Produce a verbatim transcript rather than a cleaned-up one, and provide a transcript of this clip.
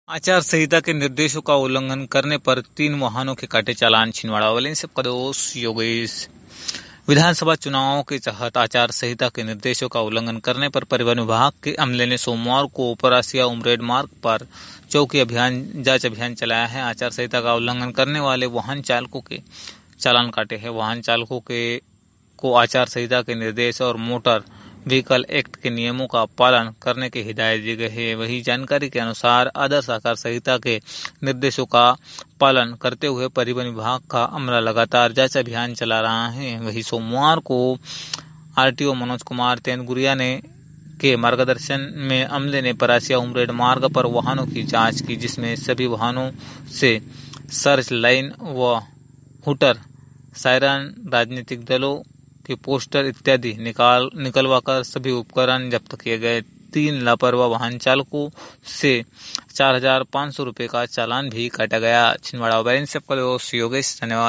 आचार संहिता के निर्देशों का उल्लंघन करने पर तीन वाहनों के काटे चालान। छिंदवाड़ा वाले से कदोस योगेश। विधानसभा चुनावों के तहत आचार संहिता के निर्देशों का उल्लंघन करने पर परिवहन विभाग के अमले ने सोमवार को परासिया उमरेड मार्ग पर चौकी अभियान जांच अभियान चलाया है। आचार संहिता का उल्लंघन करने वाले वाहन चालकों के चालान काटे हैं। वाहन चालकों के को आचार संहिता के निर्देश और मोटर व्हीकल एक्ट के नियमों का पालन करने की हिदायत दी गई है। वही जानकारी के अनुसार आदर्श आचार संहिता के निर्देशों का पालन करते हुए परिवहन विभाग का अमला लगातार जांच अभियान चला रहा है। वही सोमवार को आरटीओ मनोज कुमार तेंदुरिया ने के मार्गदर्शन में अमले ने परासिया उमरेड मार्ग पर वाहनों की जांच की, जिसमें सभी वाहनों से सर्च लाइन व हुटर, सायरन, राजनीतिक दलों के पोस्टर इत्यादि निकाल निकलवाकर सभी उपकरण जब्त किए गए। तीन लापरवाह वाहन चालकों से चार हजार पाँच सौ रुपये का चालान भी काटा गया। छिंदवाड़ा से योगेश, धन्यवाद।